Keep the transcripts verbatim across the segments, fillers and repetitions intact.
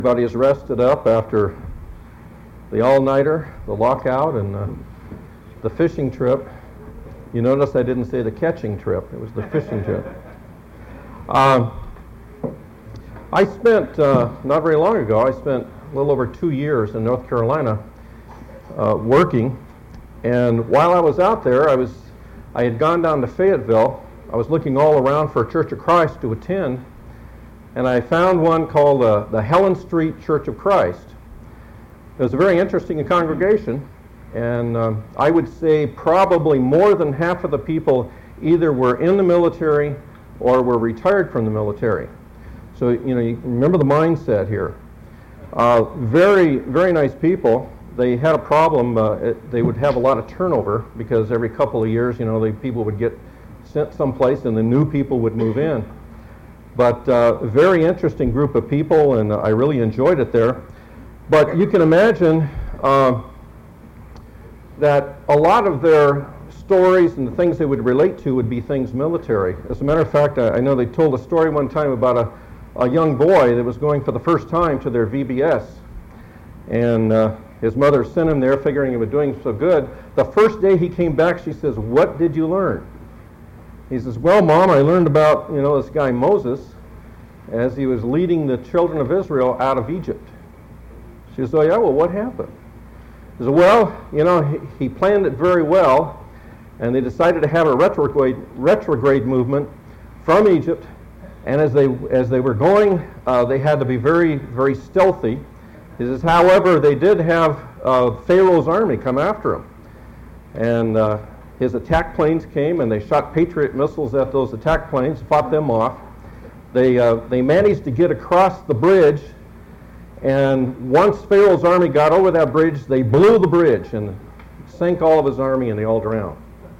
Everybody is rested up after the all-nighter, the lockout, and uh, the fishing trip. You notice I didn't say the catching trip. It was the fishing trip. Um, I spent, uh, not very long ago, I spent a little over two years in North Carolina uh, working. And while I was out there, I was, I had gone down to Fayetteville. I was looking all around for a Church of Christ to attend. And I found one called uh, the Helen Street Church of Christ. It was a very interesting congregation, and um, I would say probably more than half of the people either were in the military or were retired from the military. So, you know, you remember the mindset here. Uh, very, very nice people. They had a problem. Uh, it, they would have a lot of turnover because every couple of years, you know, the people would get sent someplace and the new people would move in. But uh, a very interesting group of people, and uh, I really enjoyed it there. But you can imagine uh, that a lot of their stories and the things they would relate to would be things military. As a matter of fact, I, I know they told a story one time about a, a young boy that was going for the first time to their V B S. And uh, his mother sent him there figuring he was doing so good. The first day he came back, she says, "What did you learn?" He says, "Well, Mom, I learned about, you know, this guy Moses as he was leading the children of Israel out of Egypt." She says, "Oh, yeah, well, what happened?" He says, "Well, you know, he, he planned it very well, and they decided to have a retrograde, retrograde movement from Egypt, and as they, as they were going, uh, they had to be very, very stealthy." He says, "However, they did have uh, Pharaoh's army come after him, and uh, his attack planes came and they shot Patriot missiles at those attack planes, fought them off. They, uh, they managed to get across the bridge, and once Pharaoh's army got over that bridge, they blew the bridge and sank all of his army and they all drowned."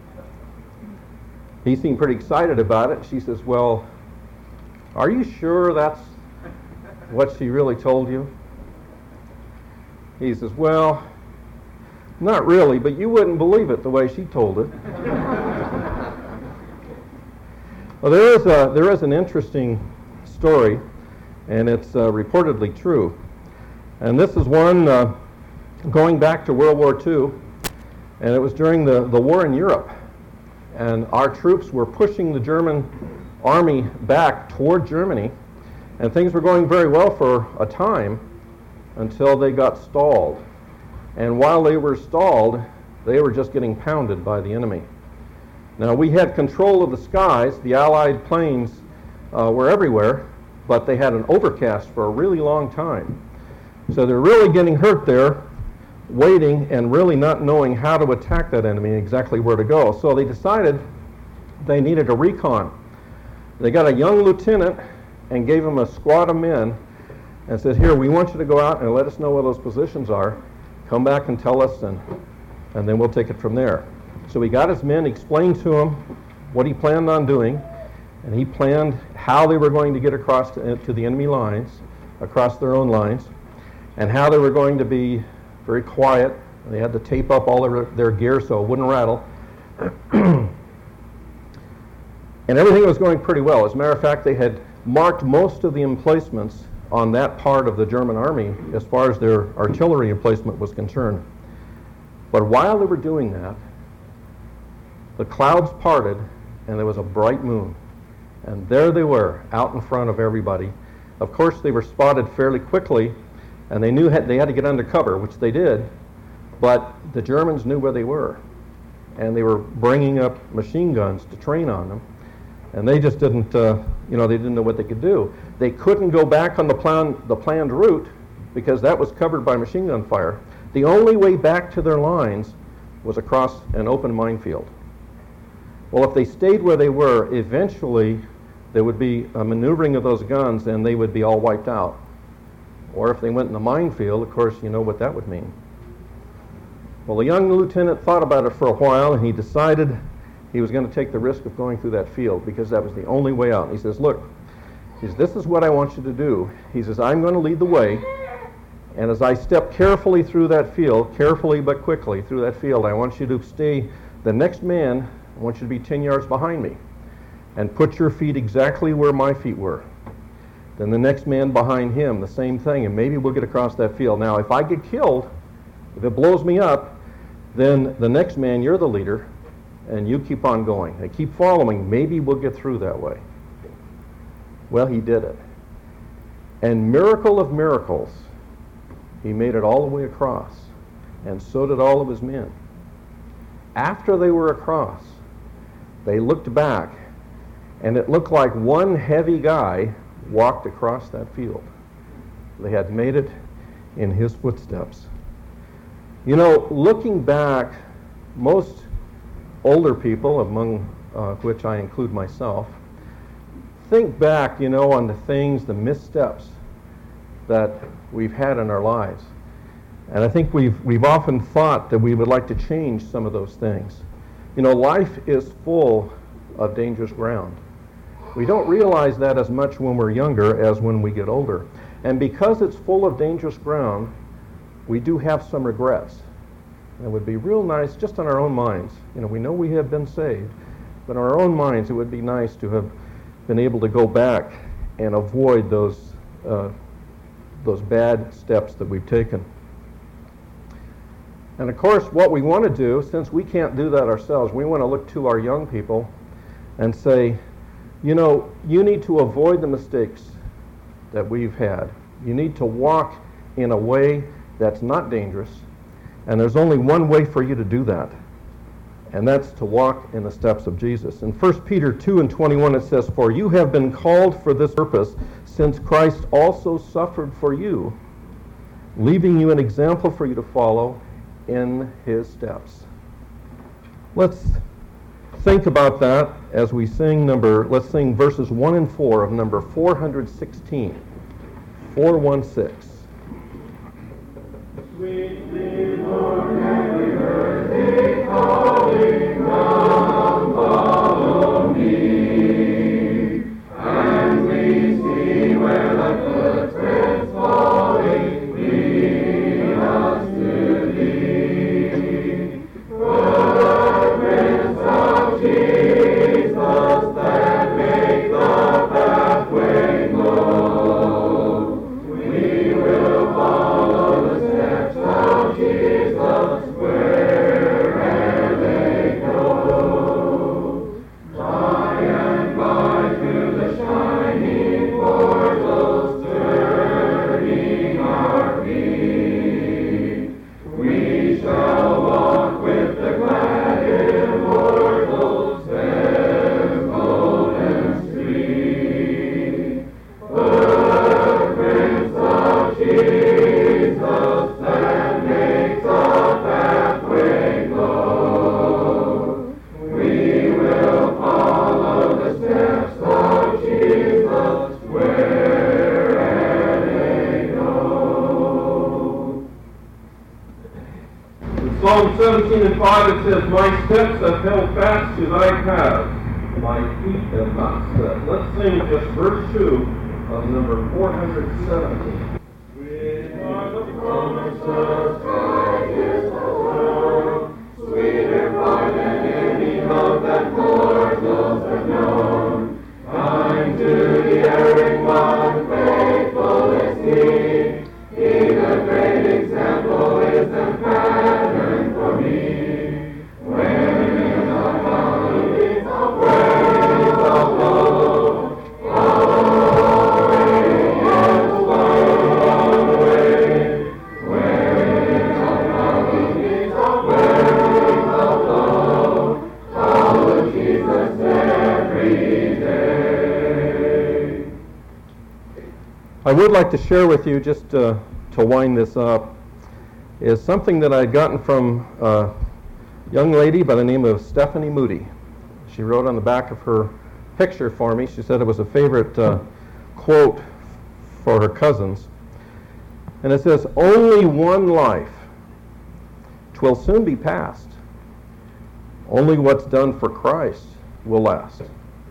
He seemed pretty excited about it. She says, "Well, are you sure that's what she really told you?" He says, "Well, not really, but you wouldn't believe it the way she told it." Well, there is a there is an interesting story, and it's uh, reportedly true. And this is one uh, going back to World War Two, and it was during the, the war in Europe. And our troops were pushing the German army back toward Germany, and things were going very well for a time until they got stalled. And while they were stalled, they were just getting pounded by the enemy. Now, we had control of the skies. The Allied planes uh, were everywhere, but they had an overcast for a really long time. So they're really getting hurt there, waiting and really not knowing how to attack that enemy and exactly where to go. So they decided they needed a recon. They got a young lieutenant and gave him a squad of men and said, "Here, we want you to go out and let us know where those positions are. Come back and tell us, and, and then we'll take it from there." So he got his men, explained to them what he planned on doing, and he planned how they were going to get across to, to the enemy lines, across their own lines, and how they were going to be very quiet. They had to tape up all their, their gear so it wouldn't rattle. And everything was going pretty well. As a matter of fact, they had marked most of the emplacements on that part of the German army as far as their artillery emplacement was concerned. But while they were doing that, the clouds parted and there was a bright moon. And there they were, out in front of everybody. Of course, they were spotted fairly quickly, and they knew they had to get under cover, which they did, but the Germans knew where they were. And they were bringing up machine guns to train on them. And they just didn't, uh, you know, they didn't know what they could do. They couldn't go back on the, plan, the planned route because that was covered by machine gun fire. The only way back to their lines was across an open minefield. Well, if they stayed where they were, eventually there would be a maneuvering of those guns and they would be all wiped out. Or if they went in the minefield, of course, you know what that would mean. Well, the young lieutenant thought about it for a while, and he decided he was going to take the risk of going through that field because that was the only way out. And he says, "Look," he says, "this is what I want you to do." He says, "I'm going to lead the way, and as I step carefully through that field, carefully but quickly through that field, I want you to stay, the next man, I want you to be ten yards behind me, and put your feet exactly where my feet were. Then the next man behind him, the same thing, and maybe we'll get across that field. Now, if I get killed, if it blows me up, then the next man, you're the leader, and you keep on going. They keep following. Maybe we'll get through that way. Well, he did it. And miracle of miracles, he made it all the way across, and so did all of his men. After they were across, they looked back, and it looked like one heavy guy walked across that field. They had made it in his footsteps. You know, looking back, most older people, among uh, which I include myself, think back, you know, on the things, the missteps that we've had in our lives. And I think we've we've often thought that we would like to change some of those things. You know, life is full of dangerous ground. We don't realize that as much when we're younger as when we get older. And because it's full of dangerous ground, we do have some regrets. And it would be real nice, just in our own minds. You know, we know we have been saved, but in our own minds it would be nice to have been able to go back and avoid those uh, those bad steps that we've taken. And of course, what we want to do, since we can't do that ourselves, we want to look to our young people and say, you know, you need to avoid the mistakes that we've had. You need to walk in a way that's not dangerous, and there's only one way for you to do that, and that's to walk in the steps of Jesus. In First Peter two and twenty-one it says, "For you have been called for this purpose, since Christ also suffered for you, leaving you an example for you to follow in his steps." Let's think about that as we sing number, let's sing verses one and four of number four hundred sixteen, four one six. Sweetly, Lord, happy birthday, calling, come follow me, and we see where the footsteps falling lead us to thee. Footprints of Jesus that make the pathway glow. We will follow the steps of Jesus wherever they go. By and by through the shining portals turning our feet, we shall walk with the glad immortals their golden street. Footprints of Jesus that makes a pathway glow. We will follow the steps of Jesus wherever they go. In Psalm seventeen and five it says, "My steps have held fast to thy paths, my feet have not set." Let's sing just verse two of number four hundred seventeen. Sweet are the promises, Christ is the Lord, sweeter far than any love that mortals have known. Kind to the erring one, faithful is he. He the great example is and pattern for me. Wherein the fountains of ways of love, following and slowing way. Wherein the fountains of ways of love, follow Jesus every day. I would like to share with you, just uh, to wind this up, is something that I had gotten from a young lady by the name of Stephanie Moody. She wrote on the back of her picture for me, she said it was a favorite uh, quote for her cousins. And it says, "Only one life, 'twill soon be past. Only what's done for Christ will last."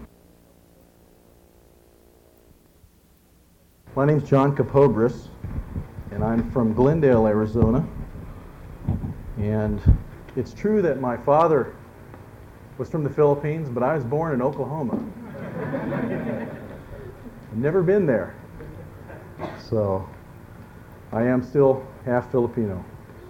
My name's John Capobris, and I'm from Glendale, Arizona. And it's true that my father was from the Philippines, but I was born in Oklahoma. I've never been there. So I am still half Filipino.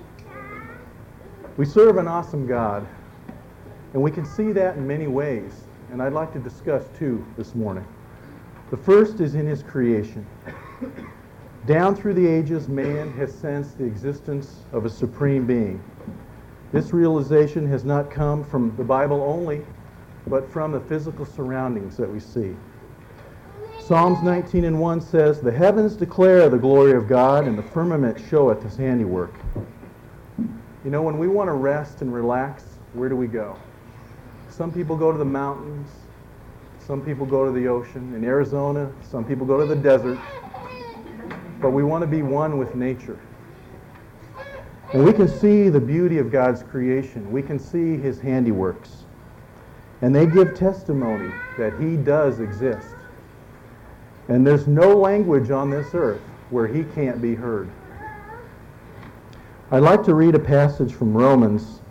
We serve an awesome God, and we can see that in many ways, and I'd like to discuss two this morning. The first is in his creation. Down through the ages, man has sensed the existence of a supreme being. This realization has not come from the Bible only, but from the physical surroundings that we see. Psalms nineteen and one says, "The heavens declare the glory of God, and the firmament showeth his handiwork." You know, when we want to rest and relax, where do we go? Some people go to the mountains. Some people go to the ocean. In Arizona, some people go to the desert. But we want to be one with nature. And we can see the beauty of God's creation. We can see his handiworks. And they give testimony that he does exist. And there's no language on this earth where he can't be heard. I'd like to read a passage from Romans,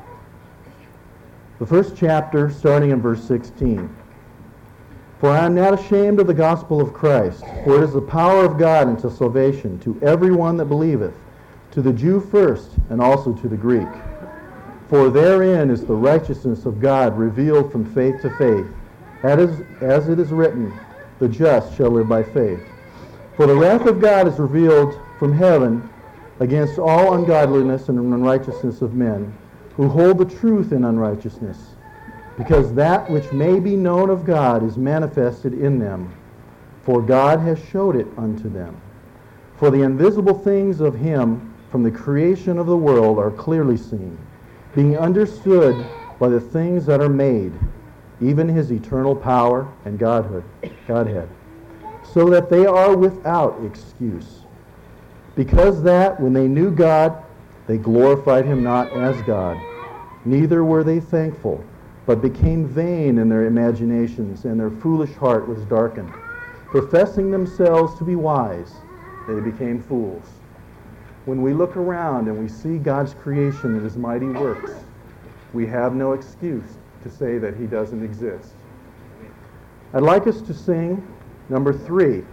the first chapter, starting in verse sixteen. "For I am not ashamed of the gospel of Christ, for it is the power of God unto salvation to everyone that believeth, to the Jew first, and also to the Greek. For therein is the righteousness of God revealed from faith to faith, as, as it is written, the just shall live by faith. For the wrath of God is revealed from heaven against all ungodliness and unrighteousness of men, who hold the truth in unrighteousness, because that which may be known of God is manifested in them, for God has showed it unto them. For the invisible things of him from the creation of the world are clearly seen, being understood by the things that are made, even his eternal power and Godhood, Godhead, so that they are without excuse. Because that, when they knew God, they glorified him not as God, neither were they thankful, but became vain in their imaginations, and their foolish heart was darkened. Professing themselves to be wise, they became fools." When we look around and we see God's creation and his mighty works, we have no excuse to say that he doesn't exist. I'd like us to sing number three.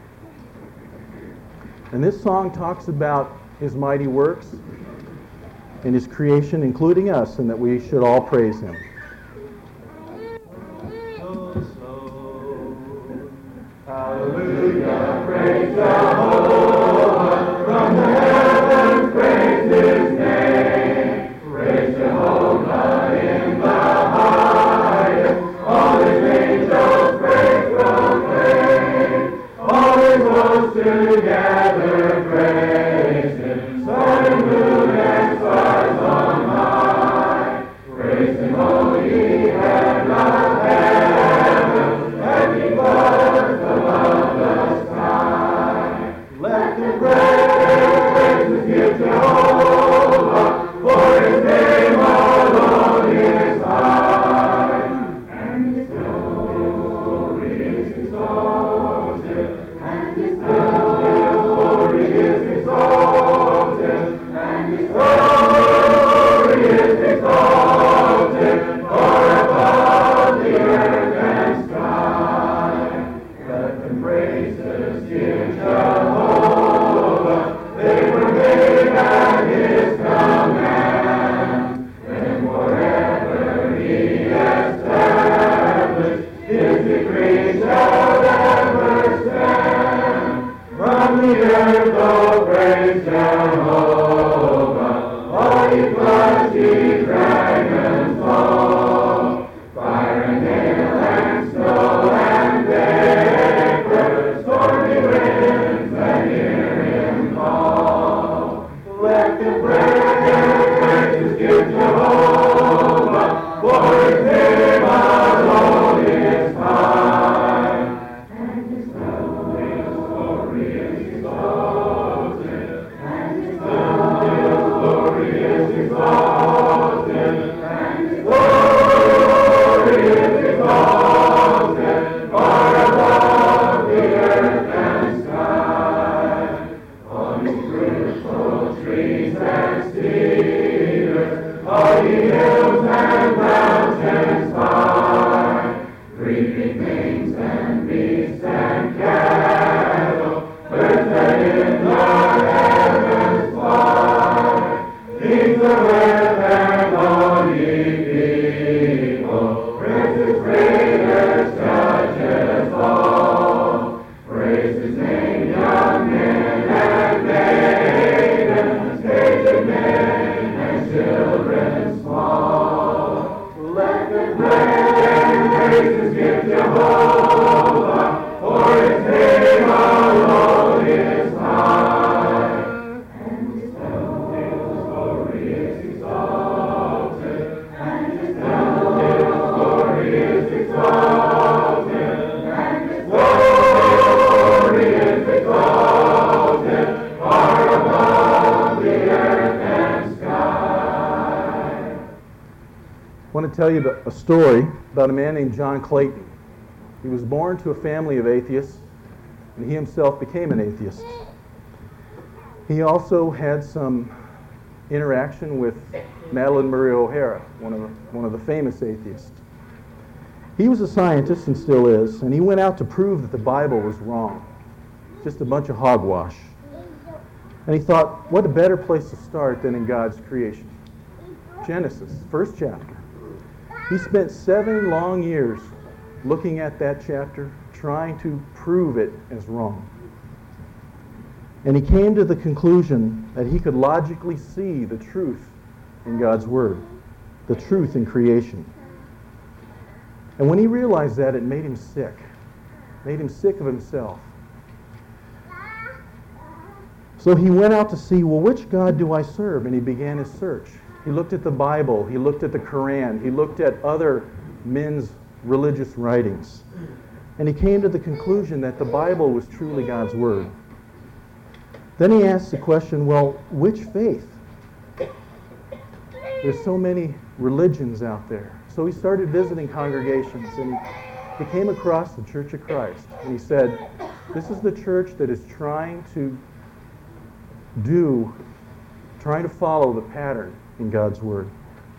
And this song talks about his mighty works and his creation, including us, and that we should all praise him. Hallelujah, praise Jehovah, from the heavens praise his name. Praise Jehovah in the highest, all his angels praise proclaim. All his hosts together praise him, sun and moon and stars on high. Praise him, O ye heaven of heaven, and ye clouds above the sky. Let the praises give Jehovah, for his name alone is high. And his glory is exalted, and his glory is exalted, and his glory is exalted, far above the earth and sky. Let the praises give Jehovah, they were made at his command. And forever he established, his decree shall ever stand. From the earth, oh, praise Jehovah, all ye floods, ye dragons all, fire and hail and snow and vapor, stormy winds that hear him call. Let the praises give Jehovah, for his name alone is high. And his glory is exalted, and his glory is exalted, and his glory is exalted, far above the earth and sky. On his fruitful trees and cedars, all ye hills and mountains high, creeping things and beasts and cattle, birds that in I want to tell you a story about a man named John Clayton. He was born to a family of atheists, and he himself became an atheist. He also had some interaction with Madalyn Murray O'Hara, one of the, one of the famous atheists. He was a scientist and still is, and he went out to prove that the Bible was wrong. Just a bunch of hogwash. And he thought, what a better place to start than in God's creation. Genesis, first chapter. He spent seven long years looking at that chapter, trying to prove it as wrong. And he came to the conclusion that he could logically see the truth in God's Word, the truth in creation. And when he realized that, it made him sick. Made him sick of himself. So he went out to see, well, which God do I serve? And he began his search. He looked at the Bible. He looked at the Quran. He looked at other men's religious writings. And he came to the conclusion that the Bible was truly God's Word. Then he asked the question, well, which faith? There's so many religions out there. So he started visiting congregations, and he came across the Church of Christ. And he said, this is the church that is trying to do, trying to follow the pattern in God's Word.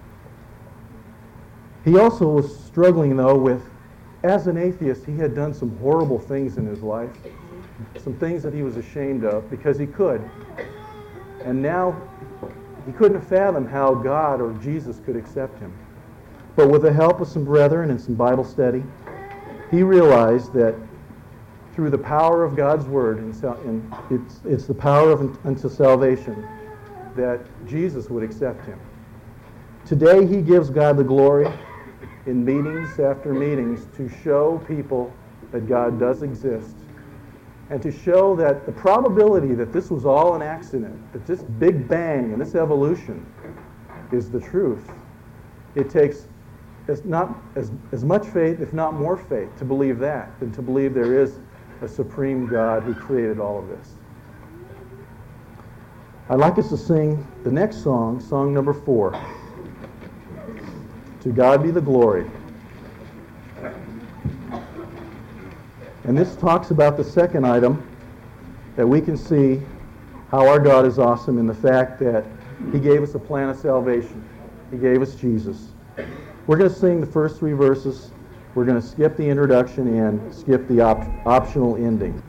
He also was struggling, though, with, as an atheist, he had done some horrible things in his life, some things that he was ashamed of because he could. And now he couldn't fathom how God or Jesus could accept him. But with the help of some brethren and some Bible study, he realized that through the power of God's Word, and, sal- and it's, it's the power of unto salvation, that Jesus would accept him. Today he gives God the glory in meetings after meetings to show people that God does exist, and to show that the probability that this was all an accident, that this Big Bang and this evolution is the truth. It takes as not as, as much faith, if not more faith, to believe that than to believe there is a supreme God who created all of this. I'd like us to sing the next song, song number four. To God be the glory. And this talks about the second item, that we can see how our God is awesome in the fact that he gave us a plan of salvation. He gave us Jesus. We're going to sing the first three verses. We're going to skip the introduction and skip the op- optional ending.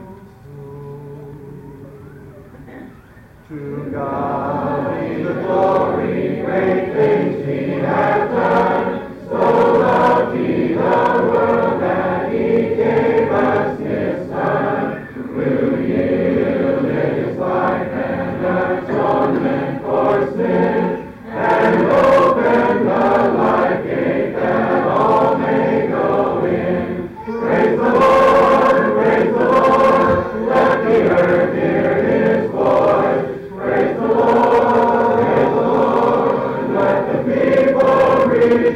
To God be the glory, great things he has done. So loved he the world that he gave us his Son, who yielded his life and atonement for sin, and opened the life gate that all may go in. Praise the Lord, praise the Lord, let the earth hear his voice. Praise the Lord, praise the Lord, let the people rejoice.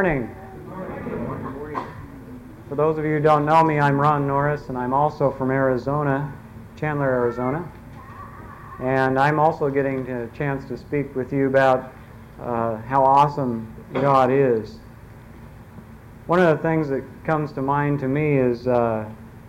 morning. For those of you who don't know me, I'm Ron Norris, and I'm also from Arizona, Chandler, Arizona. And I'm also getting a chance to speak with you about uh, how awesome God is. One of the things that comes to mind to me is uh,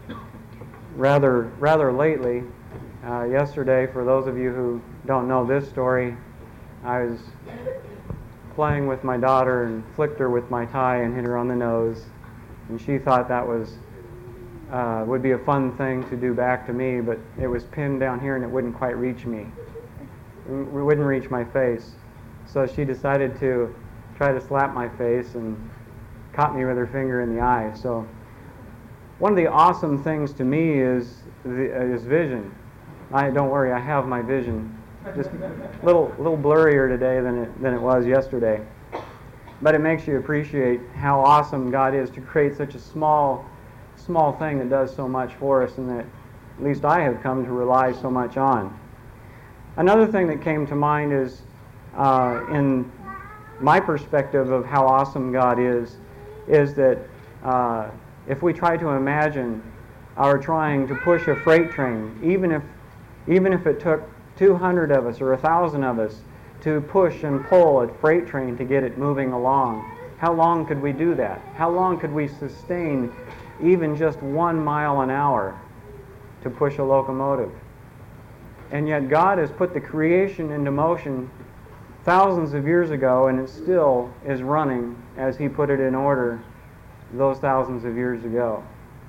rather rather lately, uh, yesterday, for those of you who don't know this story, I was playing with my daughter and flicked her with my tie and hit her on the nose. And she thought that was uh, would be a fun thing to do back to me, but it was pinned down here and it wouldn't quite reach me. It wouldn't reach my face. So she decided to try to slap my face and caught me with her finger in the eye. So one of the awesome things to me is the, uh, is vision. I don't worry, I have my vision. Just a little little blurrier today than it than it was yesterday. But it makes you appreciate how awesome God is to create such a small, small thing that does so much for us, and that at least I have come to rely so much on. Another thing that came to mind is, uh, in my perspective of how awesome God is, is that uh, if we try to imagine our trying to push a freight train, even if, even if it took two hundred of us or one thousand of us to push and pull a freight train to get it moving along, how long could we do that? How long could we sustain even just one mile an hour to push a locomotive? And yet God has put the creation into motion thousands of years ago, and it still is running as He put it in order those thousands of years ago.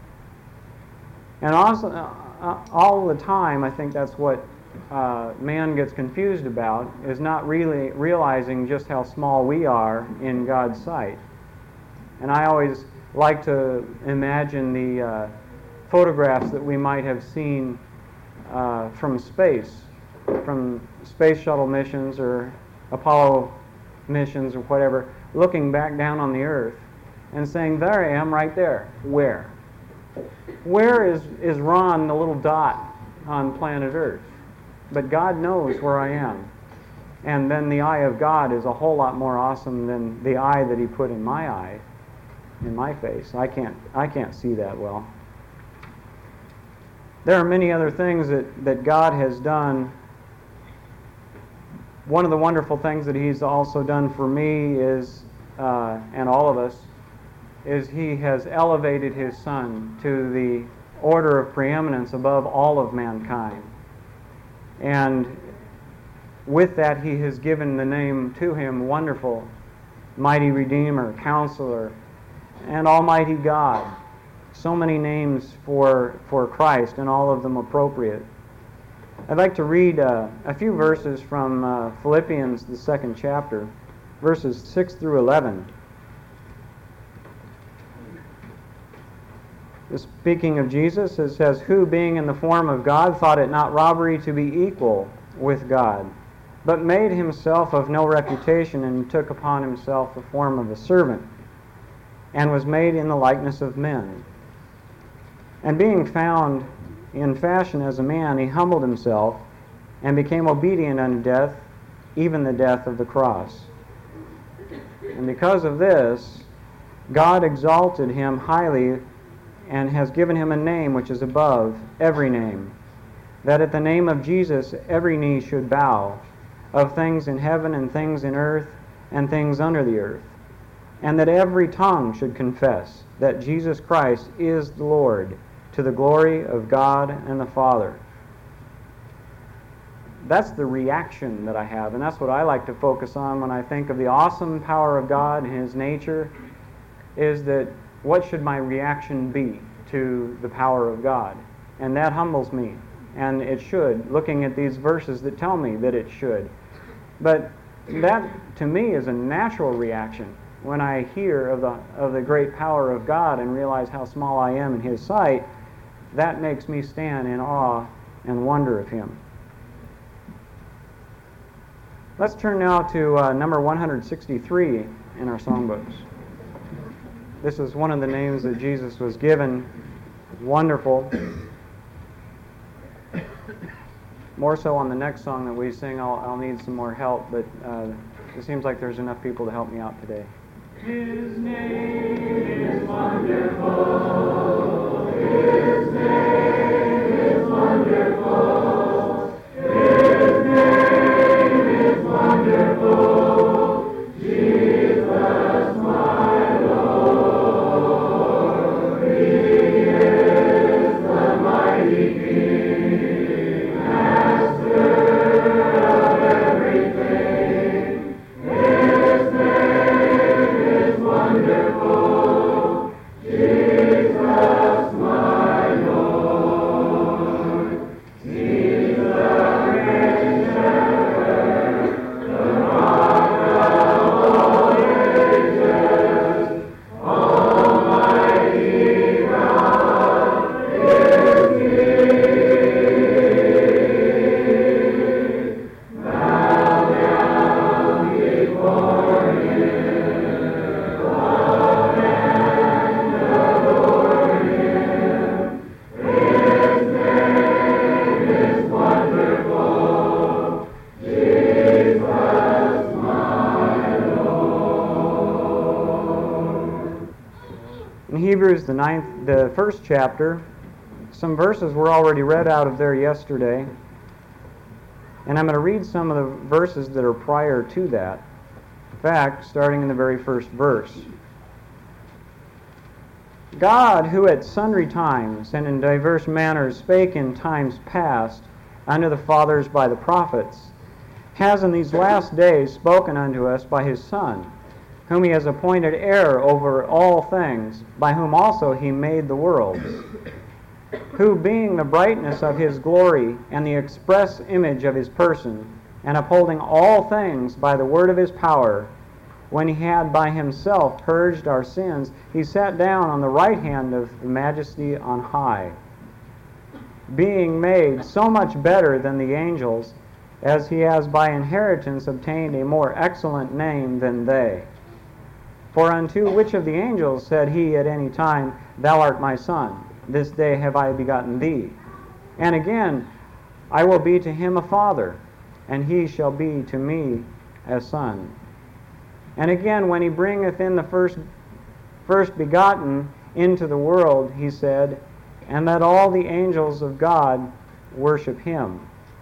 And also, uh, all the time, I think that's what Uh, man gets confused about, is not really realizing just how small we are in God's sight. And I always like to imagine the uh, photographs that we might have seen uh, from space, from space shuttle missions or Apollo missions or whatever, looking back down on the earth and saying, there I am right there. Where? Where is, is Ron, the little dot on planet Earth? But God knows where I am. And then the eye of God is a whole lot more awesome than the eye that He put in my eye, in my face. I can't I can't see that well. There are many other things that, that God has done. One of the wonderful things that He's also done for me is, uh, and all of us, is He has elevated His Son to the order of preeminence above all of mankind. And with that, He has given the name to Him, Wonderful, Mighty Redeemer, Counselor, and Almighty God. So many names for, for Christ, and all of them appropriate. I'd like to read uh, a few verses from uh, Philippians, the second chapter, verses six through eleven. Speaking of Jesus, it says, who, being in the form of God, thought it not robbery to be equal with God, but made Himself of no reputation, and took upon Himself the form of a servant, and was made in the likeness of men. And being found in fashion as a man, He humbled Himself, and became obedient unto death, even the death of the cross. And because of this, God exalted Him highly, and has given Him a name which is above every name, that at the name of Jesus every knee should bow, of things in heaven and things in earth and things under the earth, and that every tongue should confess that Jesus Christ is the Lord, to the glory of God and the Father. That's the reaction that I have, and that's what I like to focus on when I think of the awesome power of God and His nature, is that what should my reaction be to the power of God? And that humbles me. And it should, looking at these verses that tell me that it should. But that, to me, is a natural reaction. When I hear of the, of the great power of God and realize how small I am in His sight, that makes me stand in awe and wonder of Him. Let's turn now to uh, number one hundred sixty-three in our songbooks. This is one of the names that Jesus was given. Wonderful. More so on the next song that we sing, I'll, I'll need some more help, but uh, it seems like there's enough people to help me out today. His name is wonderful. His name is wonderful. His name is wonderful. Jesus, my Lord. He is the mighty King, Master of everything. His name is wonderful. Jesus, my Lord. He's the great shepherd, the rock of all ages. Almighty God is He. Bow down before Him, love and adore Him. His name is wonderful. Jesus, my Lord. In Hebrews, the ninth, the first chapter, some verses were already read out of there yesterday, and I'm going to read some of the verses that are prior to that. In fact, starting in the very first verse. God, who at sundry times and in diverse manners spake in times past unto the fathers by the prophets, has in these last days spoken unto us by His Son, whom He has appointed heir over all things, by whom also He made the worlds, who being the brightness of His glory and the express image of His person, and upholding all things by the word of His power, when He had by Himself purged our sins, He sat down on the right hand of the Majesty on high, being made so much better than the angels, as He has by inheritance obtained a more excellent name than they. For unto which of the angels said He at any time, Thou art my Son, this day have I begotten thee? And again, I will be to him a father, and he shall be to me a son. And again, when He bringeth in the first, first begotten into the world, He said, and that all the angels of God worship Him.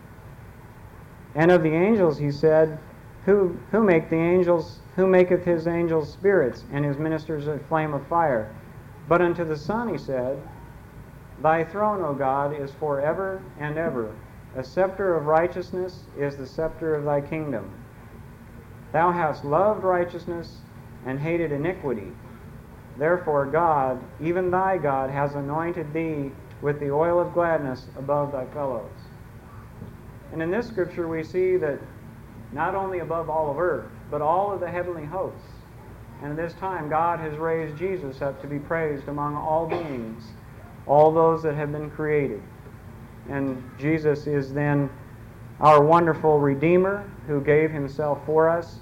And of the angels He said, Who who make the angels, who maketh His angels spirits, and His ministers a flame of fire? But unto the Son He said, Thy throne, O God, is forever and ever. A scepter of righteousness is the scepter of Thy kingdom. Thou hast loved righteousness and hated iniquity. Therefore God, even Thy God, has anointed Thee with the oil of gladness above Thy fellows. And in this scripture we see that not only above all of earth, but all of the heavenly hosts. And at this time God has raised Jesus up to be praised among all beings, all those that have been created. And Jesus is then our wonderful Redeemer who gave Himself for us.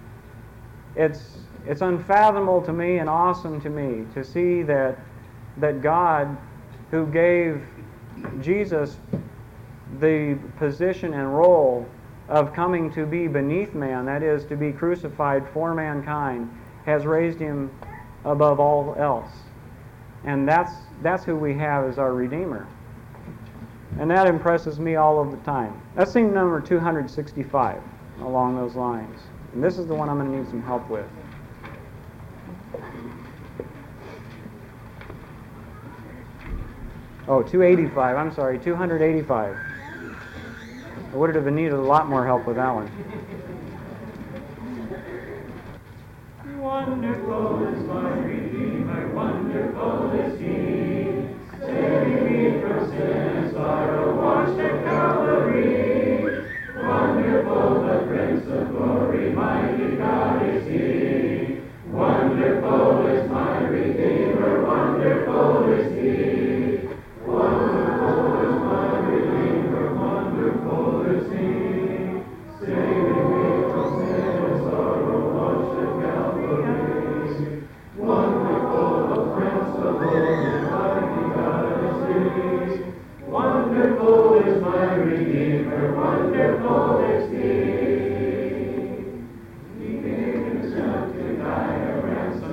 It's it's unfathomable to me and awesome to me to see that that God, who gave Jesus the position and role of coming to be beneath man, that is, to be crucified for mankind, has raised Him above all else. And that's that's who we have as our Redeemer. And that impresses me all of the time. That's theme number two hundred sixty-five along those lines. And this is the one I'm going to need some help with. Oh, two eighty-five. I'm sorry, two hundred eighty-five. I would have needed a lot more help with that one. Wonderful is my Redeemer, wonderful is He, saving me from sin and sorrow, washed at Calvary. Wonderful, the Prince of Glory, mighty God is He. Wonderful is my Redeemer, wonderful is He. Wonderful is my Redeemer, wonderful is He, saving me from sin and sorrow, washed at Calvary. Wonderful, the Prince of Glory, mighty God is He. Wonderful is my Redeemer, wonderful is He. He gave Himself to die a ransom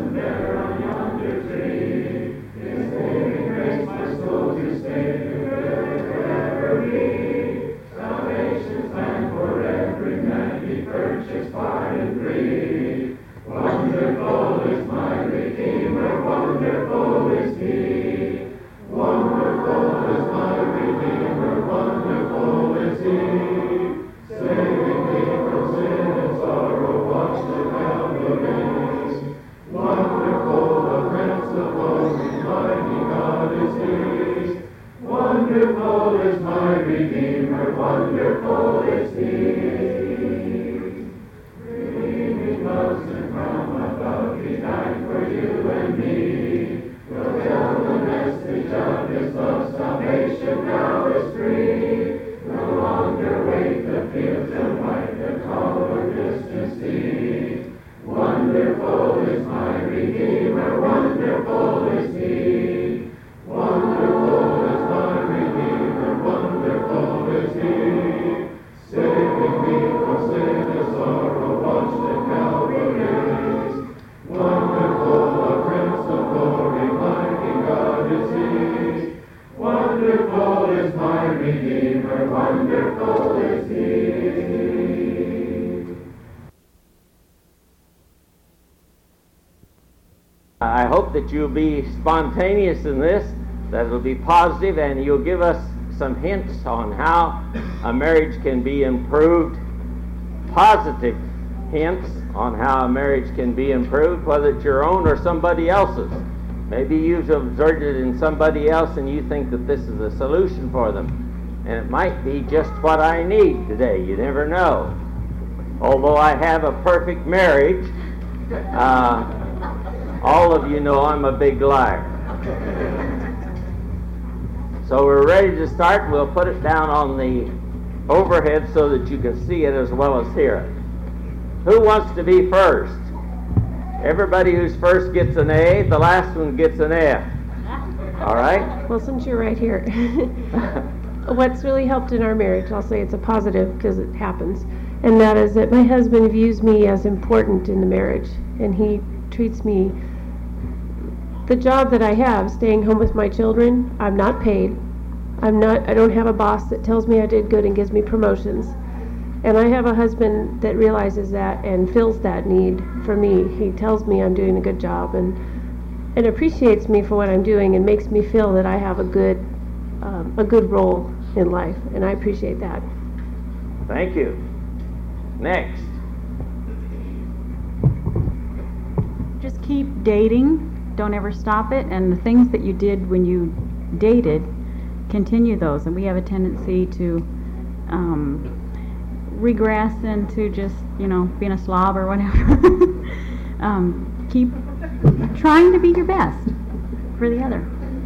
peace. Redeeming loves and from above, He died for you and me. We'll tell the message of His love, salvation now is free. No longer wait the fields and white, the call of distant sea. Wonderful is my Redeemer, wonderful is He. Wonderful is my Redeemer, wonderful is He. Saving me from sin and sorrow, washed at Calvary's. Wonderful, a Prince of glory, mighty God is He. Wonderful is my Redeemer, wonderful is He. I hope that you'll be spontaneous in this, that it'll be positive, and you'll give us some hints on how a marriage can be improved, positive hints on how a marriage can be improved, whether it's your own or somebody else's. Maybe you've observed it in somebody else and you think that this is a solution for them. And it might be just what I need today. You never know. Although I have a perfect marriage, uh, all of you know I'm a big liar. So we're ready to start. We'll put it down on the overhead so that you can see it as well as hear it. Who wants to be first? Everybody who's first gets an A, the last one gets an F. All right? Well, since you're right here, what's really helped in our marriage, I'll say it's a positive because it happens, and that is that my husband views me as important in the marriage, and he treats me, the job that I have, staying home with my children, I'm not paid. I'm not, I don't have a boss that tells me I did good and gives me promotions. And I have a husband that realizes that and fills that need for me. He tells me I'm doing a good job and and appreciates me for what I'm doing and makes me feel that I have a good um, a good role in life, and I appreciate that. Thank you. Next. Just keep dating. Don't ever stop it. And the things that you did when you dated, continue those. And we have a tendency to um, regress into just, you know, being a slob or whatever. um, keep trying to be your best for the other.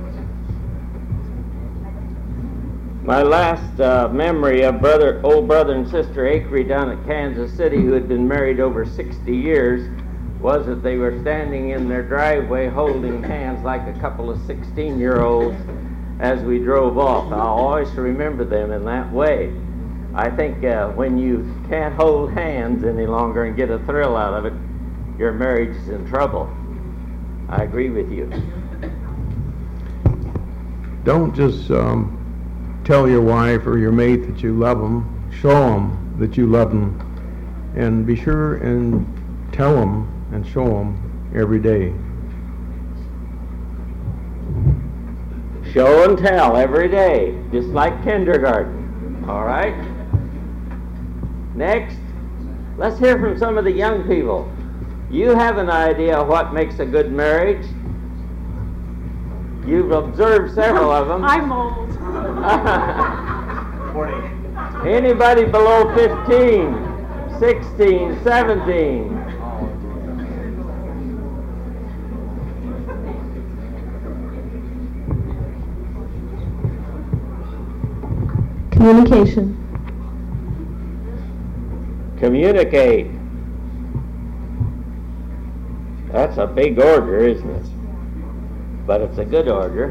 My last uh, memory of brother, old brother and sister Akery down at Kansas City, who had been married over sixty years, was that they were standing in their driveway holding hands like a couple of sixteen-year-olds as we drove off. I'll always remember them in that way. I think uh, when you can't hold hands any longer and get a thrill out of it, your marriage is in trouble. I agree with you. Don't just um, tell your wife or your mate that you love them. Show them that you love them. And be sure and tell them and show them every day. Show and tell every day, just like kindergarten. All right? Next, let's hear from some of the young people. You have an idea of what makes a good marriage. You've observed several of them. I'm old. Anybody below fifteen, sixteen, seventeen? Communication. Communicate. That's a big order, isn't it? But it's a good order.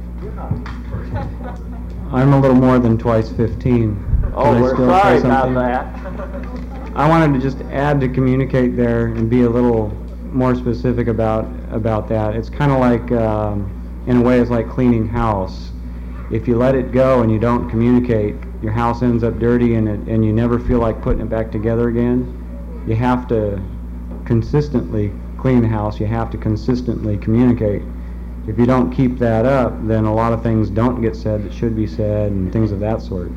I'm a little more than twice fifteen. Oh, Can I we're still sorry say about something? that. I wanted to just add to communicate there and be a little more specific about about that. It's kind of like, um, in a way, it's like cleaning house. If you let it go and you don't communicate, your house ends up dirty and it, and you never feel like putting it back together again. You have to consistently clean the house. You have to consistently communicate. If you don't keep that up, then a lot of things don't get said that should be said and things of that sort.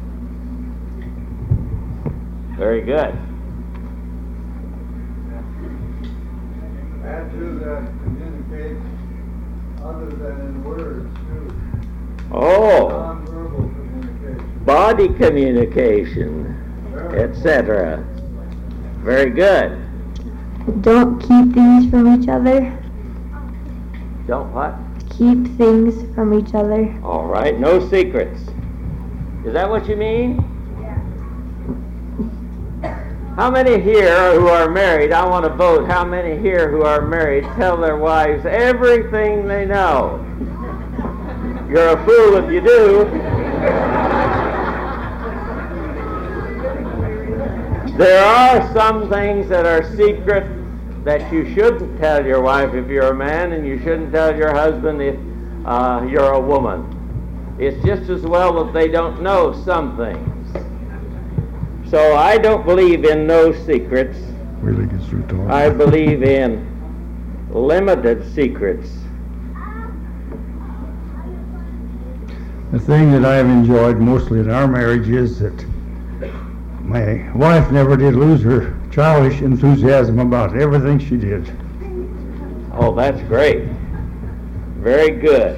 Very good. Add to that, communicate other than in words, too. Oh, Non-verbal communication. body communication. et cetera. Very good. Don't keep things from each other. Don't what? Keep things from each other. All right, no secrets. Is that what you mean? How many here who are married, I want to vote, how many here who are married tell their wives everything they know? You're a fool if you do. There are some things that are secret that you shouldn't tell your wife if you're a man, and you shouldn't tell your husband if uh, you're a woman. It's just as well that they don't know some things. So I don't believe in no secrets. Really gets through talking. I believe in limited secrets. The thing that I've enjoyed mostly in our marriage is that my wife never did lose her childish enthusiasm about everything she did. Oh, that's great. Very good.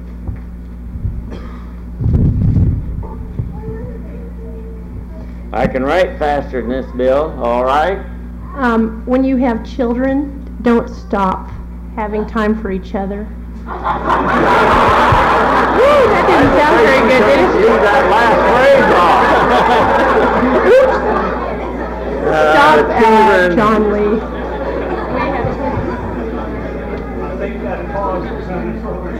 I can write faster than this, Bill. All right? Um, when you have children, don't stop having time for each other. Woo, that didn't sound very good, did it? Leave that last phrase off. Stop, uh, John Lee. I think that pause was inappropriate.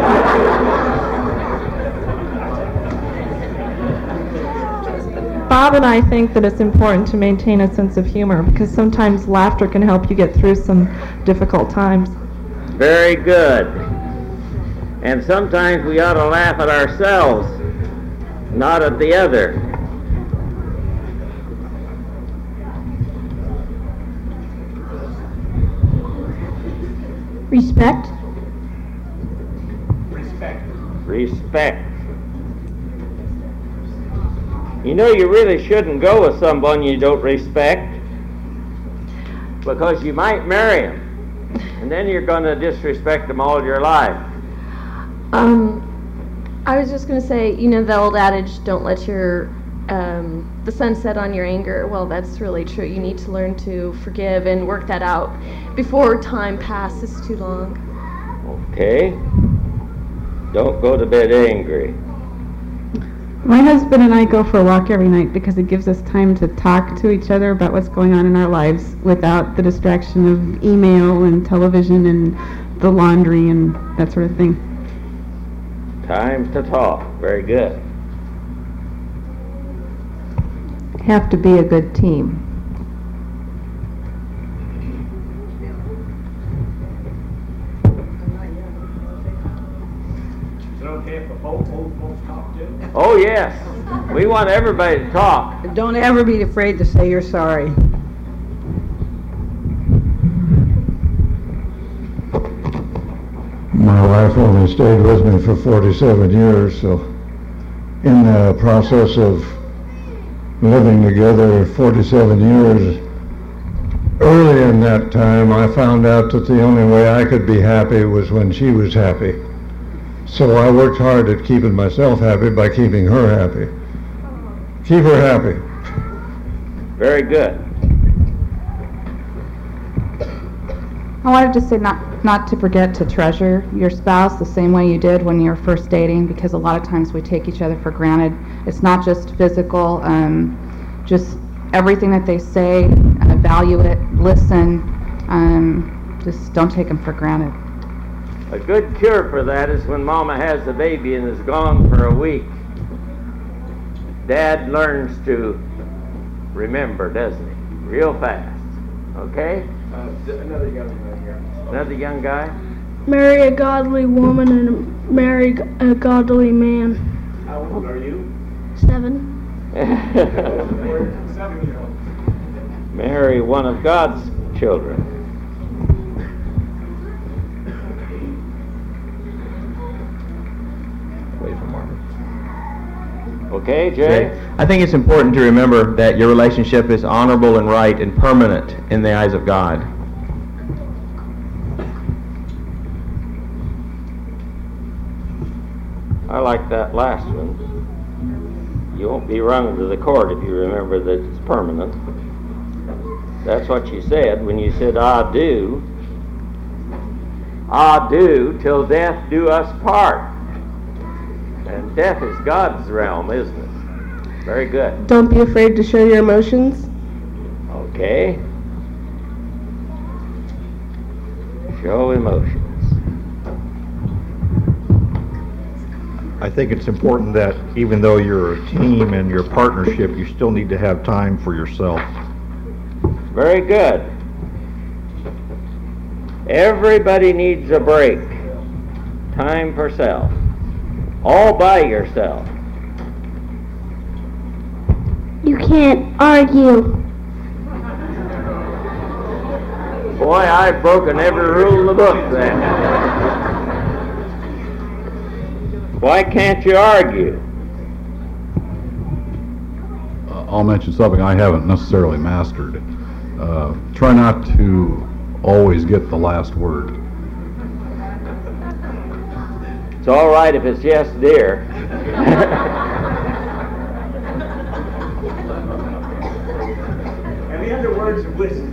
Bob and I think that it's important to maintain a sense of humor because sometimes laughter can help you get through some difficult times. Very good. And sometimes we ought to laugh at ourselves, not at the other. Respect. Respect. Respect. You know, you really shouldn't go with someone you don't respect, because you might marry him, and then you're going to disrespect them all your life. Um, I was just going to say, you know, the old adage, don't let your um, the sun set on your anger. Well, that's really true. You need to learn to forgive and work that out before time passes too long. Okay. Don't go to bed angry. My husband and I go for a walk every night because it gives us time to talk to each other about what's going on in our lives without the distraction of email and television and the laundry and that sort of thing. Time to talk. Very good. Have to be a good team. Is it okay if the both old folks talk too? Oh, yes. We want everybody to talk. Don't ever be afraid to say you're sorry. My wife only stayed with me for forty-seven years, so in the process of living together forty-seven years, early in that time I found out that the only way I could be happy was when she was happy. So I worked hard at keeping myself happy by keeping her happy. Keep her happy. Very good. I wanted to say not, not to forget to treasure your spouse the same way you did when you were first dating, because a lot of times we take each other for granted. It's not just physical, um, just everything that they say, uh, value it, listen, um, just don't take them for granted. A good cure for that is when Mama has a baby and is gone for a week. Dad learns to remember, doesn't he? Real fast. Okay? Uh, another young man here. Another young guy? Marry a godly woman and marry a godly man. How old are you? Seven. Seven-year-old. Marry one of God's children. Wait for Marvin. Okay, Jay? I think it's important to remember that your relationship is honorable and right and permanent in the eyes of God. I like that last one. You won't be rung to the court if you remember that it's permanent. That's what you said when you said, I do. I do till death do us part. And death is God's realm, isn't it? Very good. Don't be afraid to show your emotions. Okay. Show emotions. I think it's important that even though you're a team and your partnership, you still need to have time for yourself. Very good. Everybody needs a break. Time for self. All by yourself. You can't argue. Boy, I've broken every rule in the book then. Why can't you argue? Uh, I'll mention something I haven't necessarily mastered. Uh, try not to always get the last word. It's all right if it's yes, dear. And the other words of wisdom.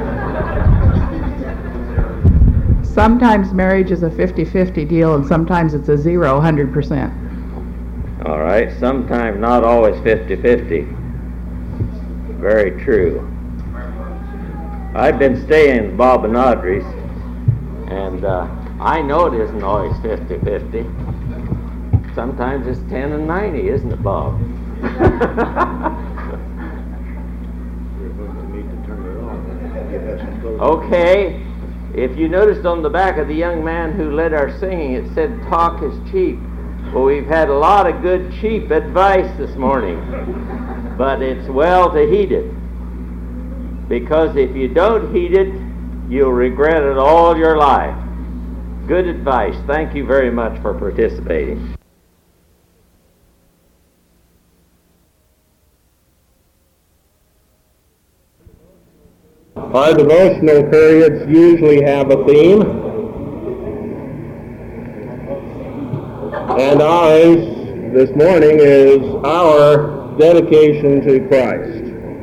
Sometimes marriage is a fifty-fifty deal, and sometimes it's a zero, one hundred percent. All right, sometimes not always fifty-fifty. Very true. I've been staying at Bob and Audrey's, and uh, I know it isn't always fifty-fifty. Sometimes it's ten and ninety, isn't it, Bob? Okay. If you noticed on the back of the young man who led our singing, it said, talk is cheap. Well, we've had a lot of good cheap advice this morning, but it's well to heed it. Because if you don't heed it, you'll regret it all your life. Good advice. Thank you very much for participating. Our devotional periods usually have a theme, and ours this morning is our dedication to Christ.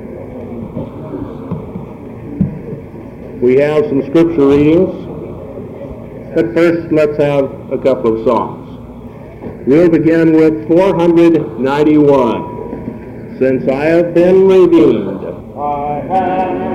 We have some scripture readings, but first let's have a couple of songs. We'll begin with four hundred ninety-one, Since I Have Been Redeemed. I have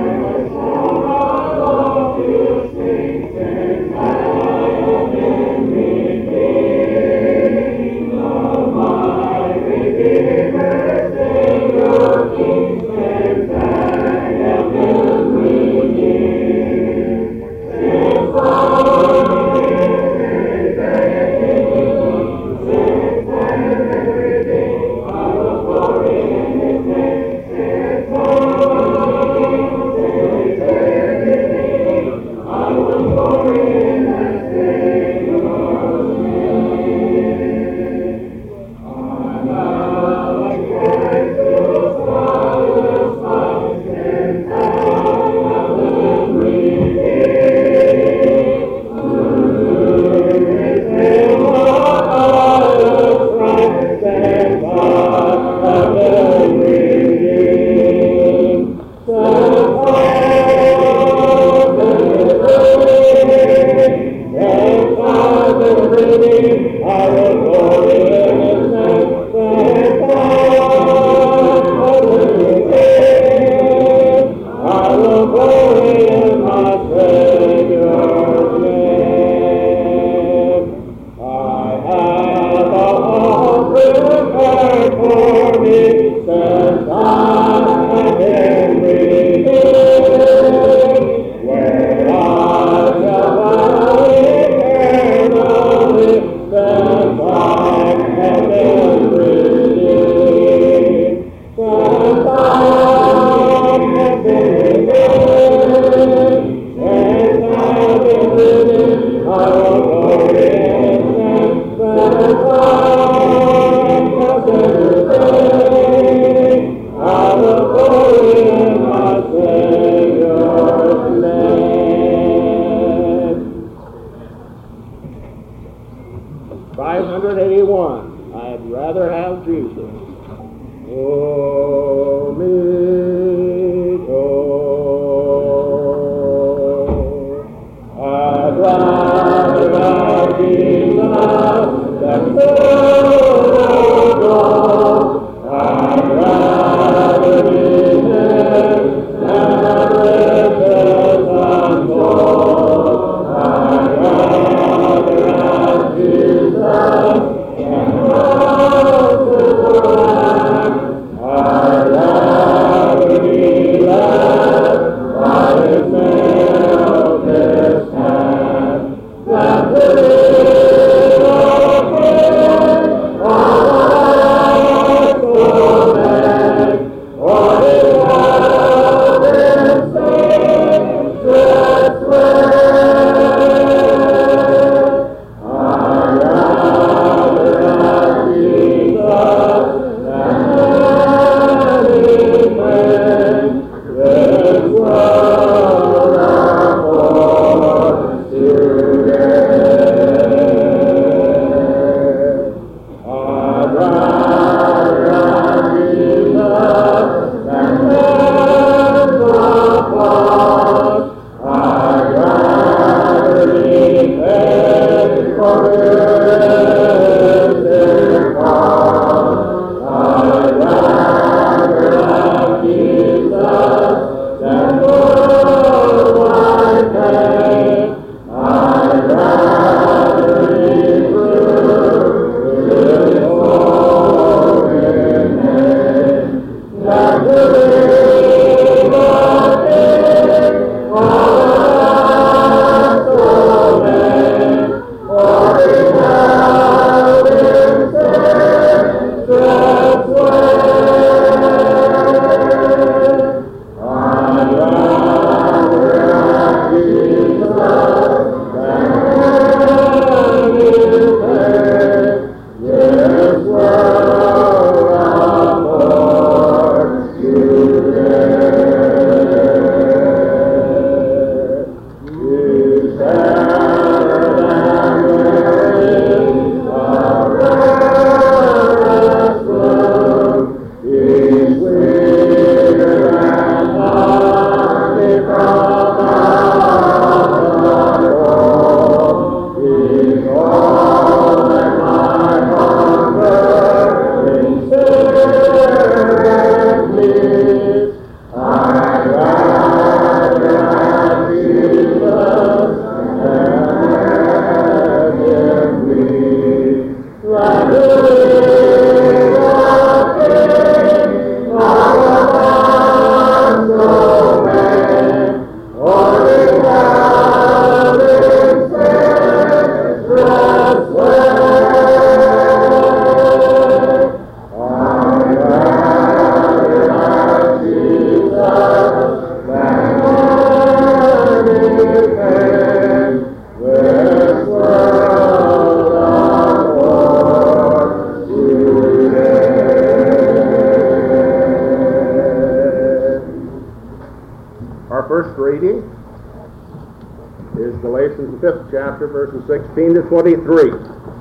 fifth chapter, verses sixteen to twenty-three.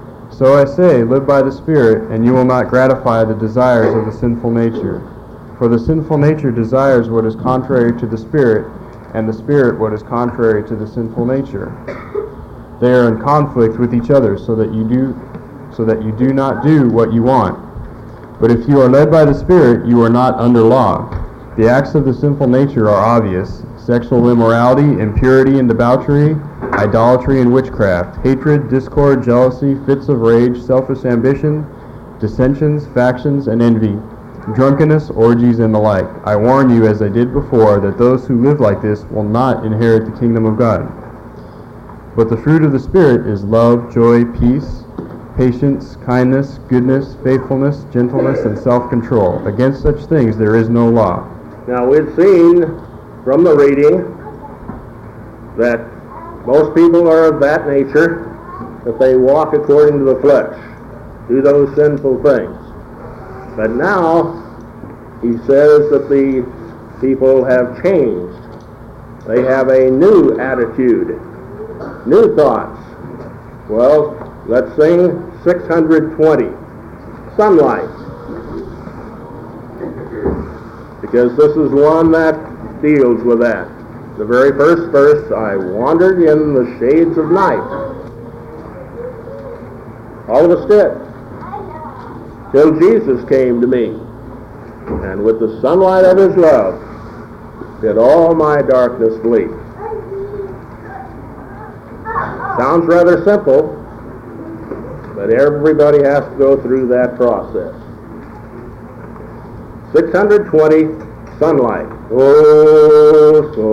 So I say, live by the Spirit, and you will not gratify the desires of the sinful nature. For the sinful nature desires what is contrary to the Spirit, and the Spirit what is contrary to the sinful nature. They are in conflict with each other, so that you do, so that you do not do what you want. But if you are led by the Spirit, you are not under law. The acts of the sinful nature are obvious: sexual immorality, impurity and debauchery, idolatry and witchcraft, hatred, discord, jealousy, fits of rage, selfish ambition, dissensions, factions, and envy, drunkenness, orgies, and the like. I warn you, as I did before, that those who live like this will not inherit the kingdom of God. But the fruit of the Spirit is love, joy, peace, patience, kindness, goodness, faithfulness, gentleness, and self-control. Against such things there is no law. Now we've seen from the reading that most people are of that nature, that they walk according to the flesh, do those sinful things. But now he says that the people have changed. They have a new attitude, new thoughts. Well, let's sing six hundred twenty, Sunlight, because this is one that deals with that. The very first verse, I wandered in the shades of night. All of us did, till Jesus came to me, and with the sunlight of his love did all my darkness flee. Sounds rather simple, but everybody has to go through that process. six hundred twenty, Sunlight. Oh, so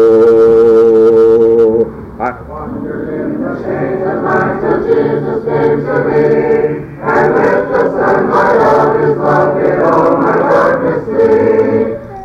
I wandered in the shades of night till Jesus came to me, and with the sunlight of his love did all my darkness flee.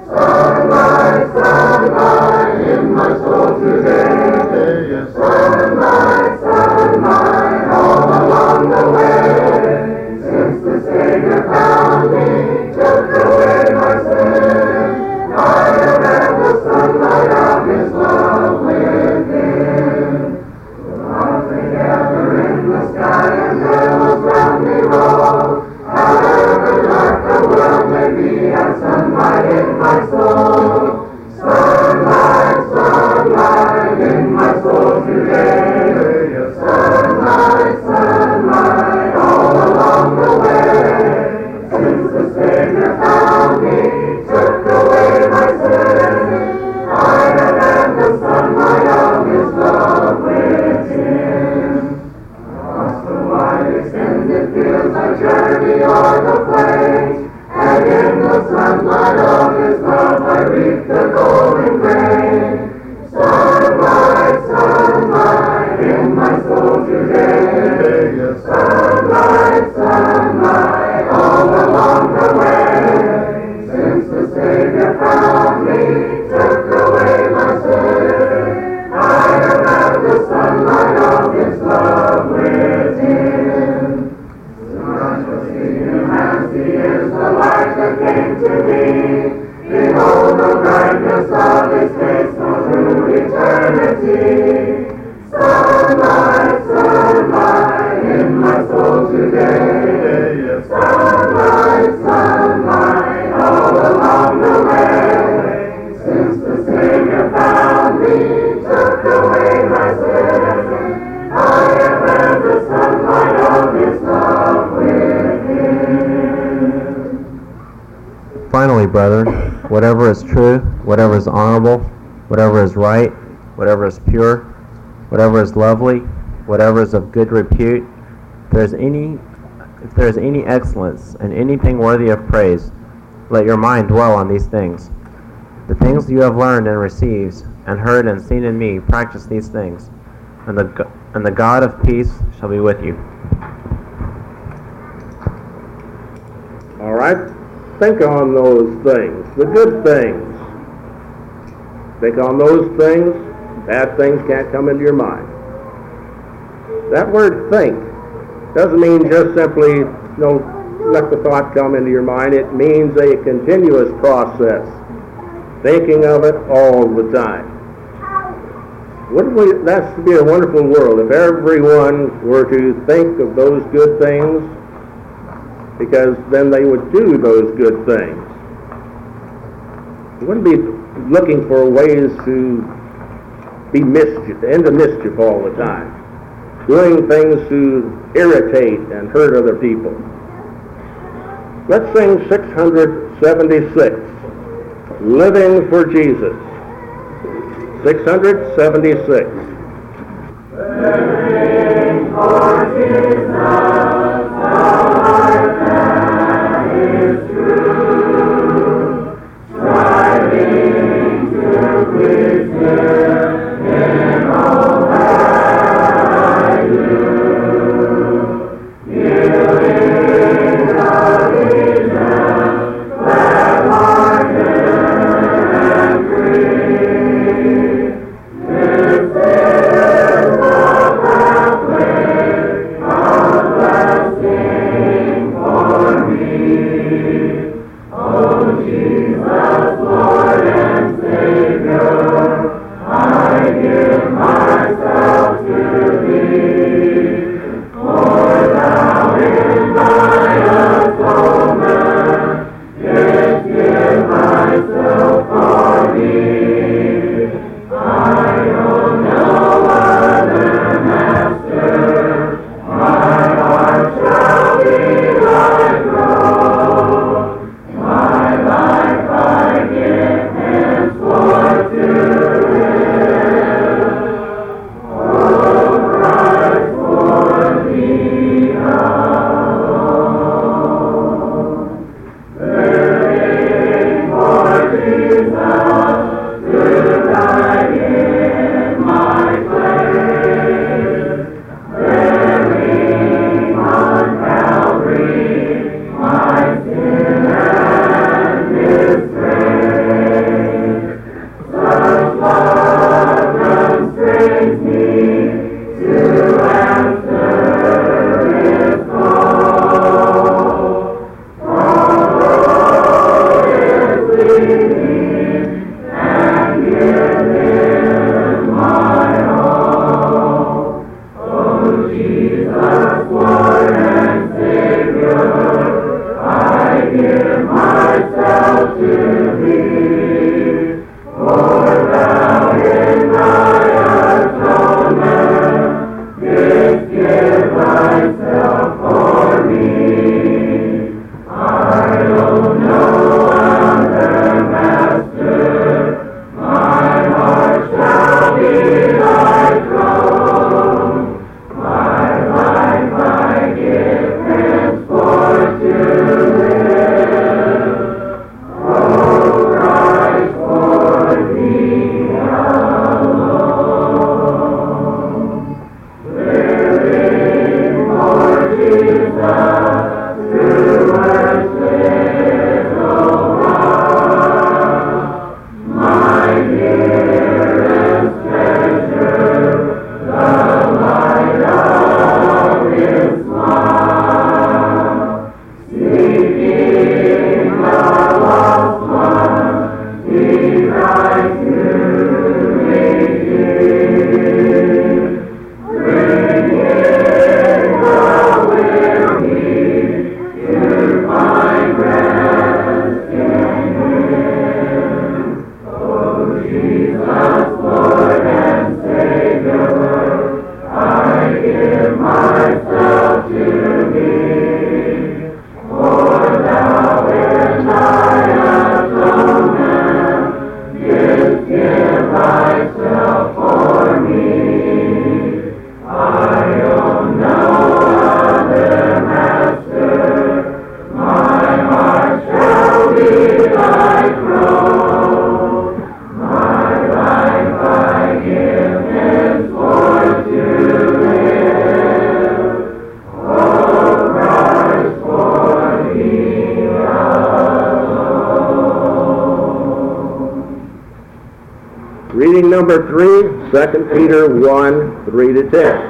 whatever is true, whatever is honorable, whatever is right, whatever is pure, whatever is lovely, whatever is of good repute, if there is any, if there is any excellence and anything worthy of praise, let your mind dwell on these things. The things you have learned and received and heard and seen in me, practice these things, and the and the God of peace shall be with you. All right? Think on those things, the good things. Think on those things, bad things can't come into your mind. That word think doesn't mean just simply, you know, let the thought come into your mind. It means a continuous process, thinking of it all the time. Wouldn't we, that would be a wonderful world if everyone were to think of those good things, because then they would do those good things. You wouldn't be looking for ways to be mischief, into mischief all the time, doing things to irritate and hurt other people. Let's sing six hundred seventy-six, Living for Jesus. six hundred seventy-six. Living for Jesus, the heart that is true, striving to please Him in all that I do, healing the legion, glad-hearted and free. This is the pathway of Reading number three, Second Peter one, three to ten.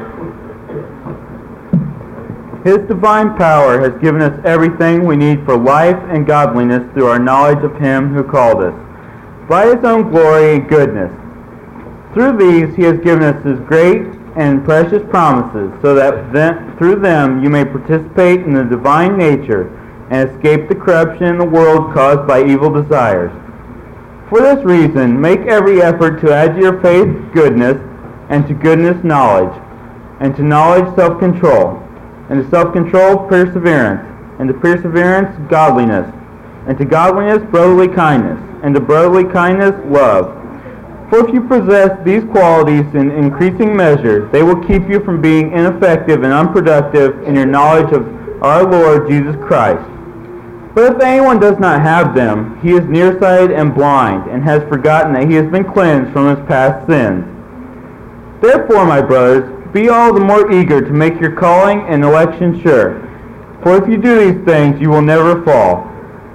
His divine power has given us everything we need for life and godliness through our knowledge of Him who called us, by His own glory and goodness. Through these He has given us His great and precious promises, so that then, through them you may participate in the divine nature and escape the corruption in the world caused by evil desires. For this reason, make every effort to add to your faith goodness, and to goodness knowledge, and to knowledge self-control, and to self-control perseverance, and to perseverance godliness, and to godliness brotherly kindness, and to brotherly kindness love. For if you possess these qualities in increasing measure, they will keep you from being ineffective and unproductive in your knowledge of our Lord Jesus Christ. But if anyone does not have them, he is nearsighted and blind, and has forgotten that he has been cleansed from his past sins. Therefore, my brothers, be all the more eager to make your calling and election sure. For if you do these things, you will never fall.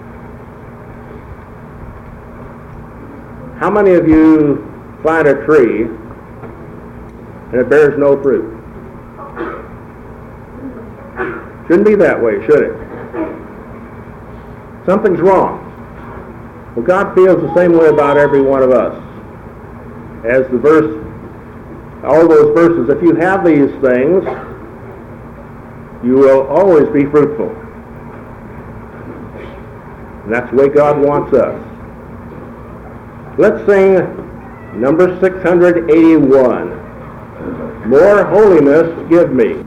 How many of you plant a tree and it bears no fruit? Shouldn't be that way, should it? Something's wrong. Well, God feels the same way about every one of us. As the verse, all those verses, if you have these things, you will always be fruitful. And that's the way God wants us. Let's sing number six hundred eighty-one. More holiness give me.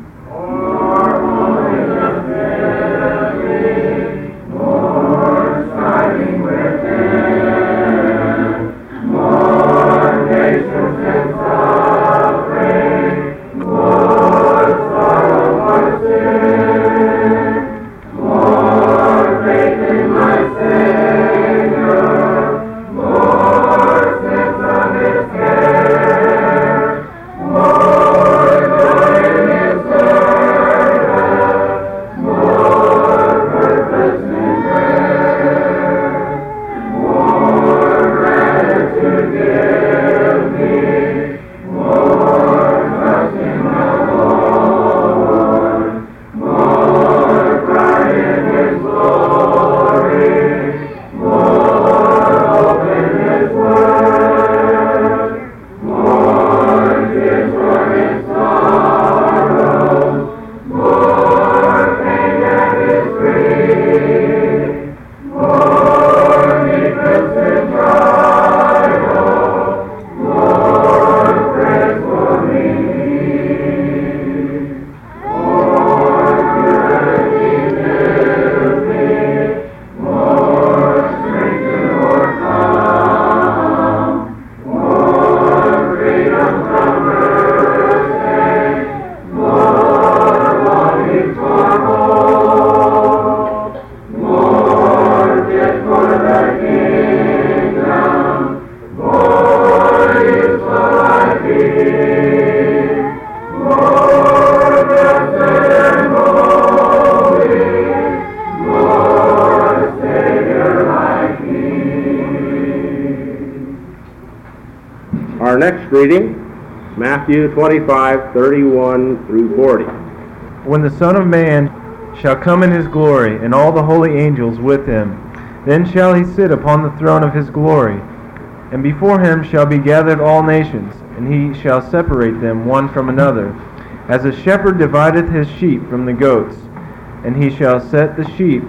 Our next reading, Matthew twenty-five, thirty-one through forty. When the Son of Man shall come in his glory, and all the holy angels with him, then shall he sit upon the throne of his glory. And before him shall be gathered all nations, and he shall separate them one from another, as a shepherd divideth his sheep from the goats. And he shall set the sheep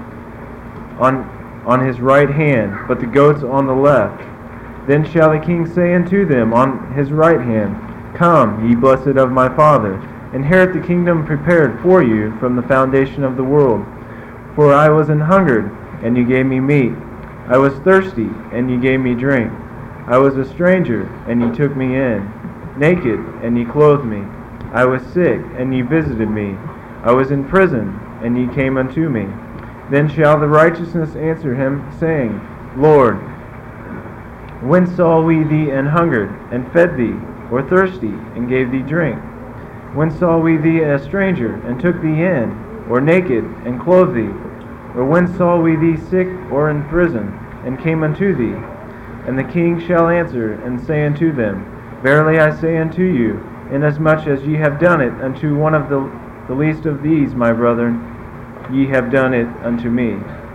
on, on his right hand, but the goats on the left. Then shall the king say unto them on his right hand, Come, ye blessed of my Father, inherit the kingdom prepared for you from the foundation of the world. For I was an hungered, and you gave me meat. I was thirsty, and you gave me drink. I was a stranger, and you took me in. Naked, and you clothed me. I was sick, and you visited me. I was in prison, and ye came unto me. Then shall the righteousness answer him, saying, Lord, when saw we thee an hungered, and fed thee, or thirsty, and gave thee drink? When saw we thee a stranger, and took thee in, or naked, and clothed thee? Or when saw we thee sick or in prison, and came unto thee? And the king shall answer and say unto them, Verily I say unto you, inasmuch as ye have done it unto one of the, the least of these, my brethren, ye have done it unto me.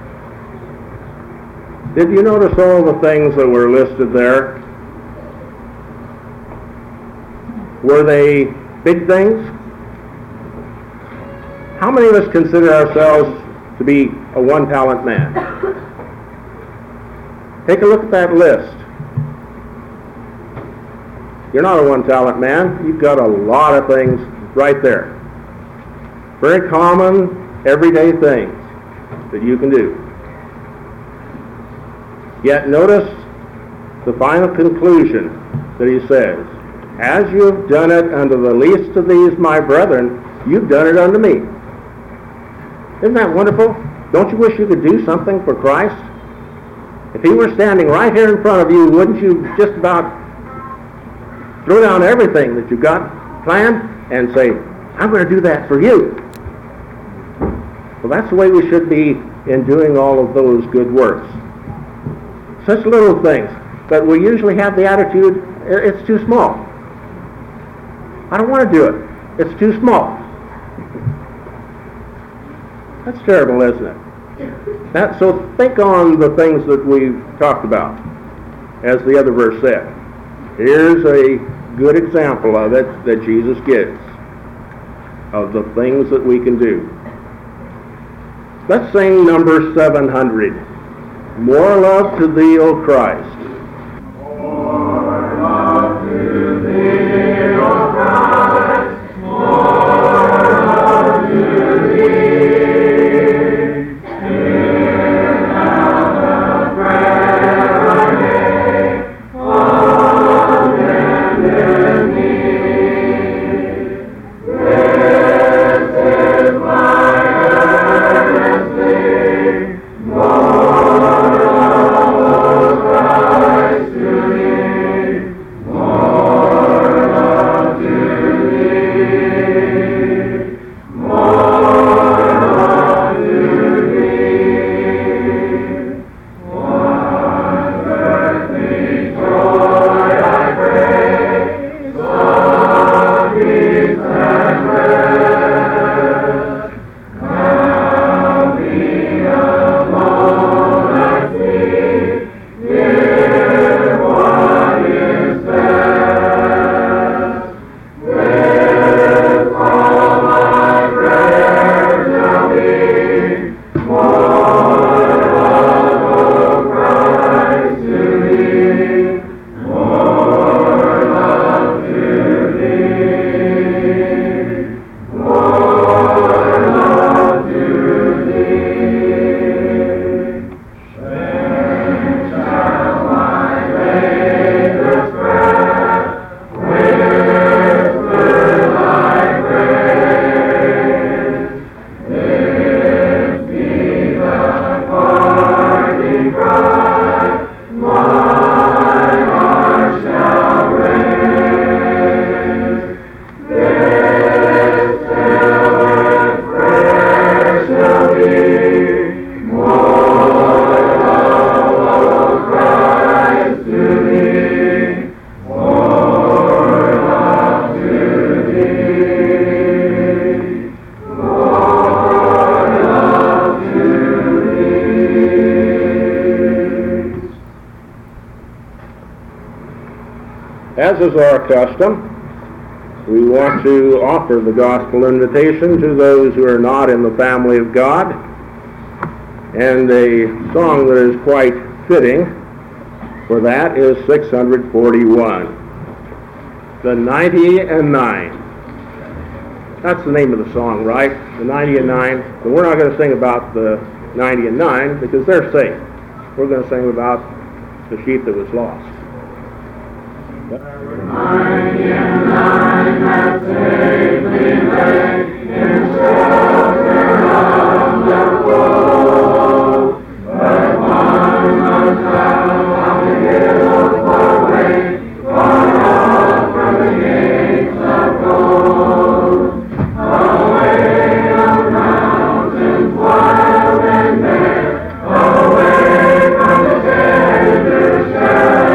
Did you notice all the things that were listed there? Were they big things? How many of us consider ourselves to be a one-talent man? Take a look at that list. You're not a one-talent man. You've got a lot of things right there. Very common, everyday things that you can do. Yet notice the final conclusion that he says, As you have done it unto the least of these my brethren, you've done it unto me. Isn't that wonderful? Don't you wish you could do something for Christ? If he were standing right here in front of you, wouldn't you just about throw down everything that you've got planned and say, I'm going to do that for you? Well, that's the way we should be in doing all of those good works. Such little things, but we usually have the attitude, it's too small. I don't want to do it. It's too small. That's terrible, isn't it? That, so think on the things that we've talked about, as the other verse said. Here's a good example of it that Jesus gives, of the things that we can do. Let's sing number seven hundred. More love to thee, O Christ. More love to thee, O Christ. More love to thee. Hear now the prayer I make on bended knee. This is my earnest plea. More love, Christ, to thee. More love to thee. More love to thee. One earthly joy I pray, some peace and rest. Now me alone I see, dear, what is best. With all my prayers shall be, more love, O Christ, to thee. More love to thee. More love to thee. Then shall my Maker's prayer whisper thy praise. Lift me the parting cry, my heart shall raise. This silver prayer shall be, more love, O Christ, to thee. More love to thee. More love to thee. As is our custom, we want to offer the gospel invitation to those who are not in the family of God. And a song that is quite fitting for that is six hundred forty-one, the ninety and nine. That's the name of the song, right? The ninety and nine. But we're not going to sing about the ninety and nine because they're safe. We're going to sing about the sheep that was lost. Ninety and nine have safely laid in shelter of the fold, but one must travel on the hills far away, far off from the gates of gold. Away on mountains wild and bare, away from the tender shell.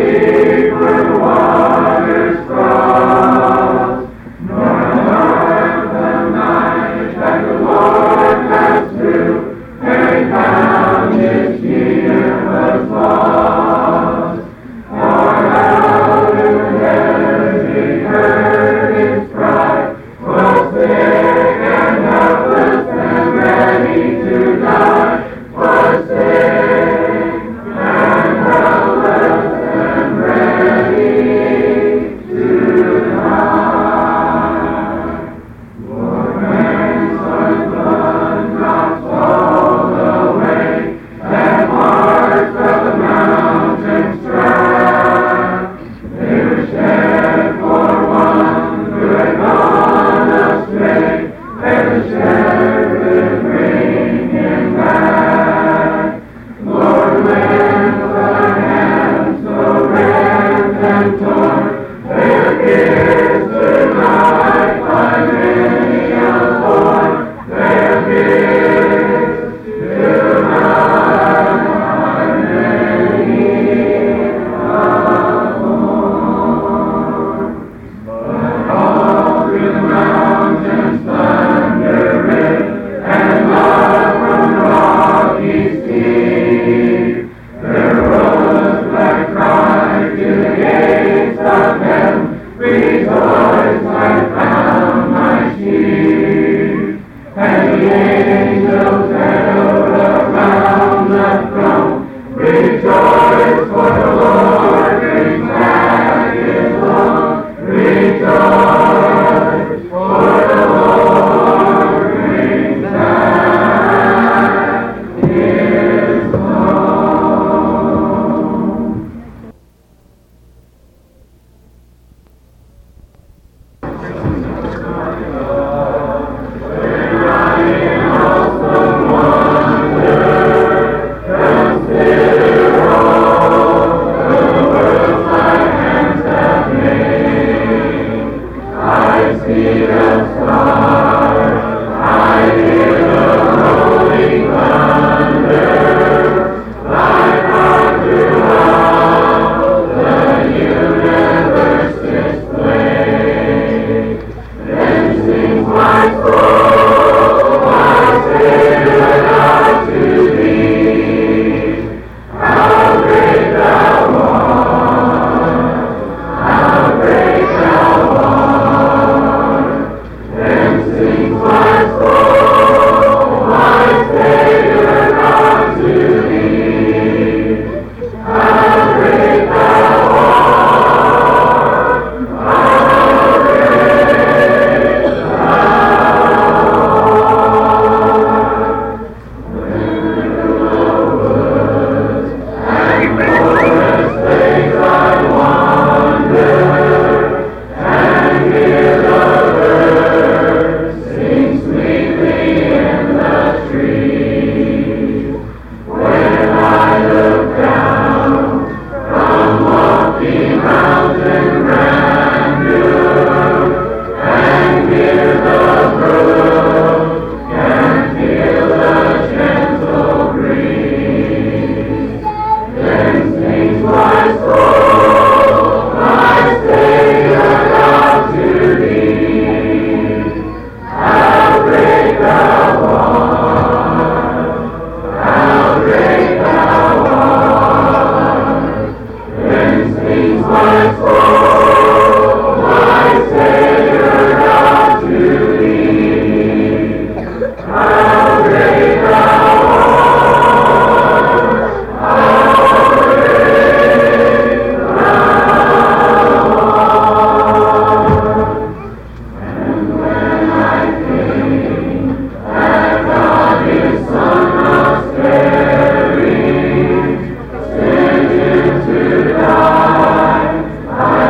I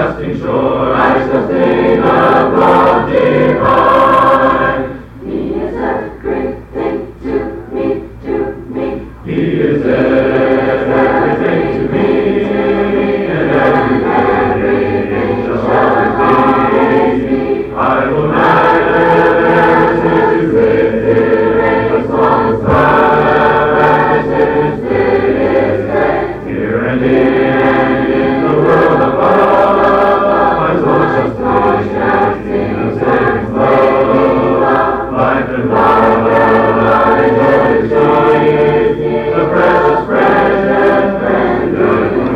everlasting shore, I shall sing of love divine. He is everything to me, to me. He is everything to me, and everything shall please me. I will never cease to praise Him, as long as life is His grace. Here and in the world above, my soul shall sing, shall sing of saving love. Life and love, life and joy, the precious friend, friend of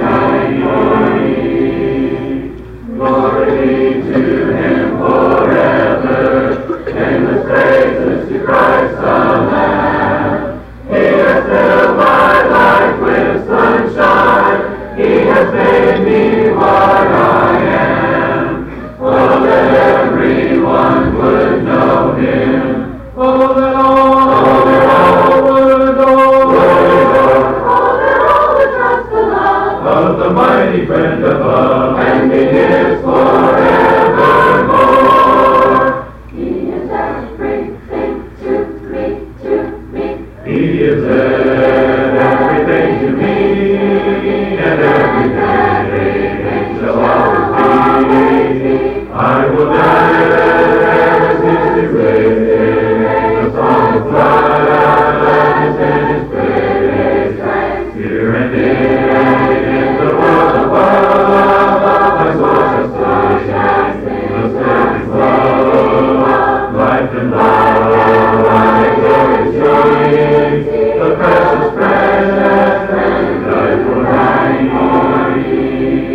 me. Glory be to Him forever, endless praises to Christ the Lamb. He has filled my life with sunshine, He has made me what I am. Oh, that everyone would know Him. Oh, that all, oh, that all would adore Him. Oh, that all would trust the love of the mighty friend above, and be His forevermore. He is everything to me, to me. He is everything to me, and everything shall always be. I will never cease to praise Him, the song of life and His praise. Here and in the world above, my soul shall sing the saving love, life and love, life and joy, the precious precious friend died for me.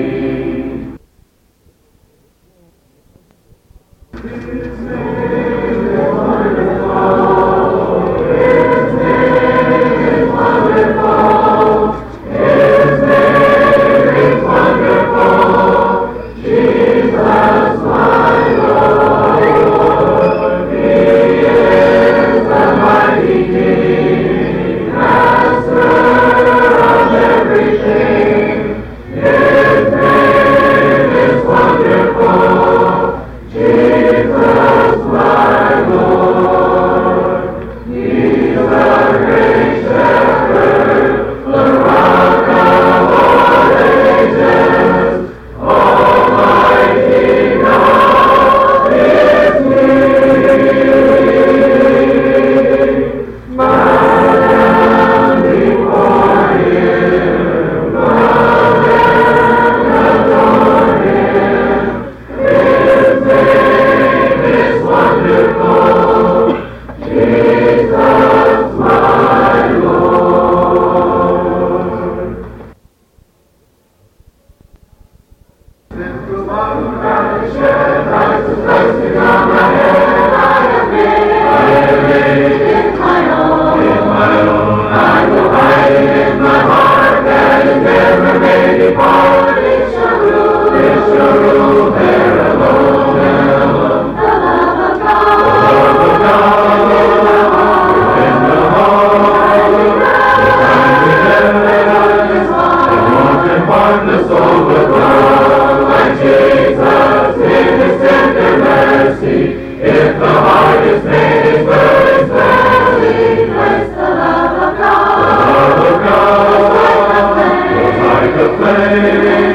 His name is wonderful. His name is wonderful. His name is wonderful. Jesus, my Lord. He is the mighty King, Master of everything. His name is wonderful. Jesus, my Lord. He's the great shepherd, the rock of all ages, almighty God is He. Bow down before Him, bow down, adore Him. His name is wonderful, Jesus, my Lord. Since the love of God is shed, Christ is resting on my head. I have made it, I have made it my own, in my own. I will hide it in my heart, that it never may depart. It shall rule, it shall rule there alone, there alone. The love of God, the love of God, within the heart, the time we never is one. It won't impart the soul with love, like Jesus in His tender mercy. If the heart is made His burdens gladly, place the love of God, the love of God, was like a flame, was like a flame.